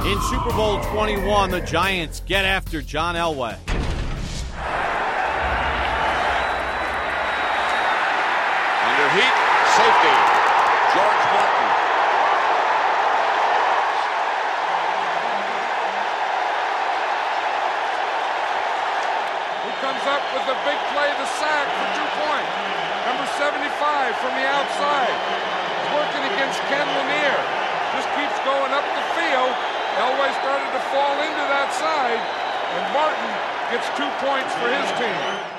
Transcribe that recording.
In Super Bowl 21, the Giants get after John Elway. Under heat, safety, George Martin. Who comes up with the big play, the sack for 2 points? Number 75 from the outside. He's working against Ken Lanier. Just keeps going up the field. Elway started to fall into that side, and Martin gets 2 points for his team.